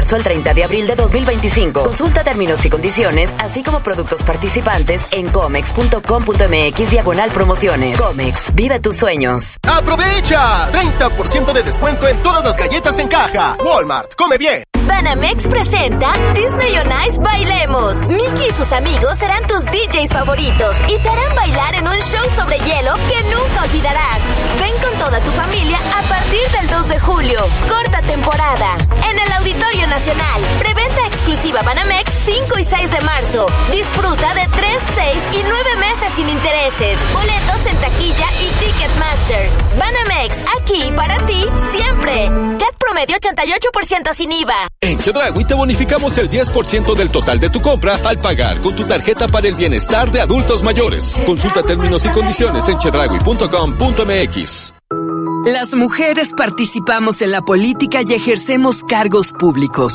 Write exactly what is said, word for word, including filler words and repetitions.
marzo al treinta de abril de dos mil veinticinco. Consulta términos y condiciones, así como productos participantes en comex punto com punto m x diagonal promociones. Comex, vive tus sueños. ¡Aprovecha! treinta por ciento de descuento en todas las galletas en caja. Walmart, come bien. Banamex presenta Disney on Ice Bailemos. Mickey y sus amigos serán tus D Js favoritos y te harán bailar en un show sobre hielo que nunca olvidarás. Ven con toda tu familia a partir del dos de julio. Corta temporada. En el Auditorio Nacional. Preventa exclusiva Banamex cinco y seis de marzo. Disfruta de tres, seis y nueve meses sin intereses. Boletos en taquilla y Ticketmaster. Banamex, aquí para ti, siempre. C A T promedio ochenta y ocho por ciento sin I V A. En Chedraui te bonificamos el diez por ciento del total de tu compra al pagar con tu tarjeta para el bienestar de adultos mayores. Consulta términos y condiciones en chedraui punto com punto m x. Las mujeres participamos en la política y ejercemos cargos públicos.